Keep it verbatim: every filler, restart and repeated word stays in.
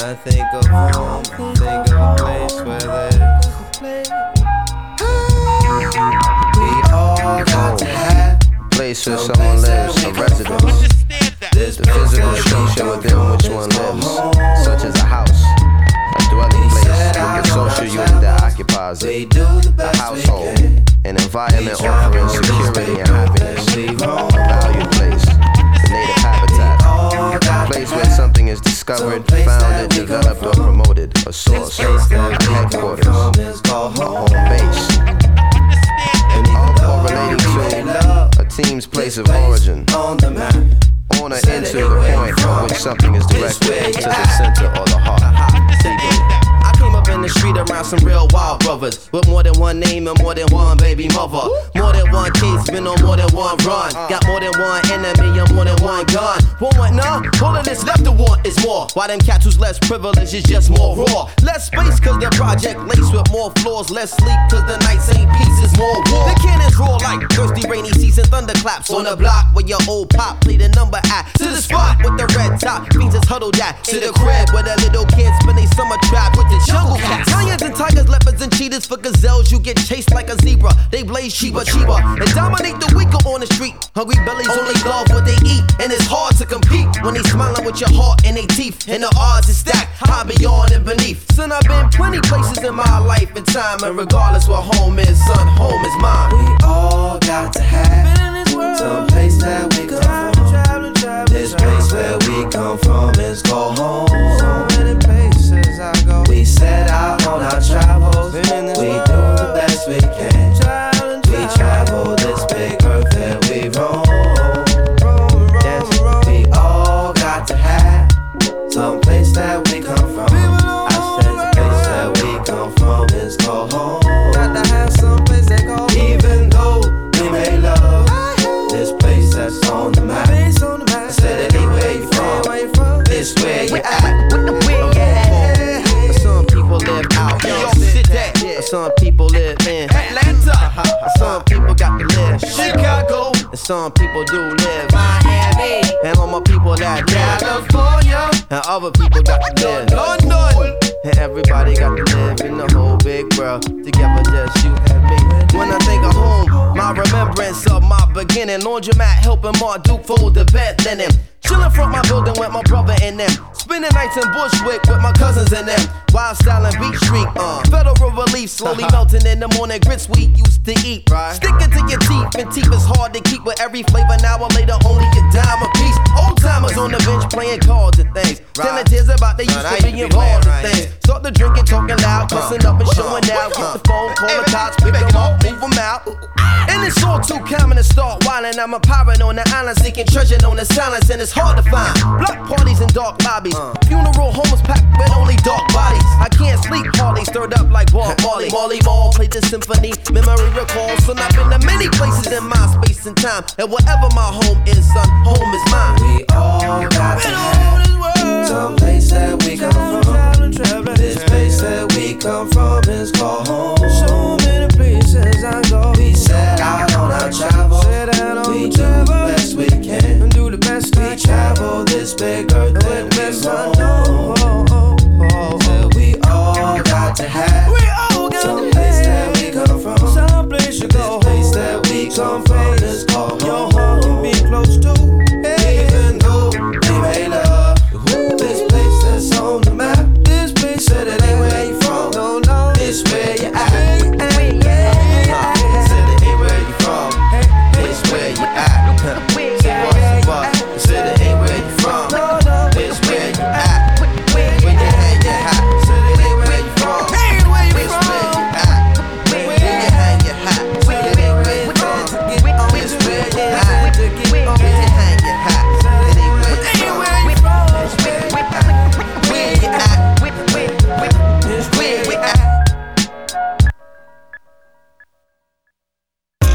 I think of home, I think of a place where there's we all got to have a place where someone lives, a residence. The physical structure within which one lives, such as a house, a dwelling place with the social unit that occupies it, a household, an environment offering security and happiness, a valued place, the native habitat, a place where something is discovered, founded, developed, or promoted, a source, a headquarters, a home base, all relating to a team's place of origin, on or into the point from which something is directed to the center or the heart. I came up in the street around some real wild brothers with more than one name and more than one baby mother. More than one case, been on more than one run. Got more than one enemy and more than one gun. One what now? All of this left to want is more. Why them cats who's less privileged is just more raw. Less space cause the project laced with more floors. Less sleep cause the nights ain't pieces, more war. The cannons roar like thirsty rainy season thunderclaps on the block where your old pop played a number at. To the spot with the red top, fiends is huddled at. To the crib where the little kids spend they summer trap with the jungle cats. Lions and tigers, leopards and cheetahs. For gazelles you get chased like a zebra. They blaze Sheba Sheba and dominate the weaker on the street. Hungry bellies only love what they eat, and it's hard to compete when they smiling with your heart and they teeth. And the odds is stacked high beyond and beneath. Son, I've been plenty places in my life and time, and regardless what home is, son, home is mine. We all got to have some place that we come from. This place where we come from is called home. So many places I go. We set out on our travels. We do the best we can. We travel this big earth and we roam. Yes, we all got to have some place that we come from. I said the place that we come from is called home. Got to have some place that called home. Even though we may love this place that's on the map. I said anywhere you from, this where you at. Some people live out in New York City. Some people live in Atlanta. Some people got to live Chicago. And some people do live Miami. And all my people that live California. And other people got to live London. And everybody got to live in the whole big world. Together just you and me. When I think of home, my remembrance of my beginning. Laundromat helping Mark Duke fold the bed linen. Chillin' front my building with my brother and them. Spending nights in Bushwick with my cousins and them. Wild style and Beach Street, uh. Federal Relief slowly melting in the morning. Grits we used to eat, right? Sticking to your teeth, and teeth is hard to keep with every flavor. An hour later, only a dime a piece. Old timers on the bench playing cards and things. Right. Telling tears about they used to be involved in things. Start the drinking, talking loud, cussing up and showing out. Get the phone, call the cops, pick them up, move them out. And it's all too common to start wildin'. I'm a pirate on the island, seeking treasure on the silence, and it's hard to find. Block parties and dark lobbies. Uh. Funeral homes packed with only dark bodies. I can't sleep, Harley stirred up like Bob Marley. Marley Marl played the symphony, memory recalls. So I've been to many places in my space and time. And wherever my home is, son, home is mine. We all got to have some place that we come from. This place that we come from is called home. So many places I go. We set out on our travels. We do the best we can. We travel this big earth